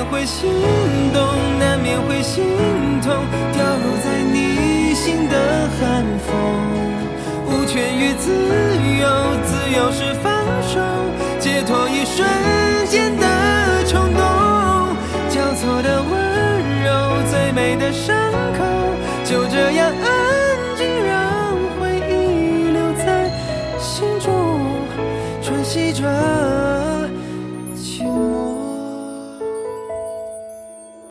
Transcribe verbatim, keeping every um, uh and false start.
会心动，难免会心痛，掉入在你心的寒风。无权与自由，自由是放手，解脱一瞬间的冲动。交错的温柔，最美的伤口，就这样安静让回忆留在心中，喘息着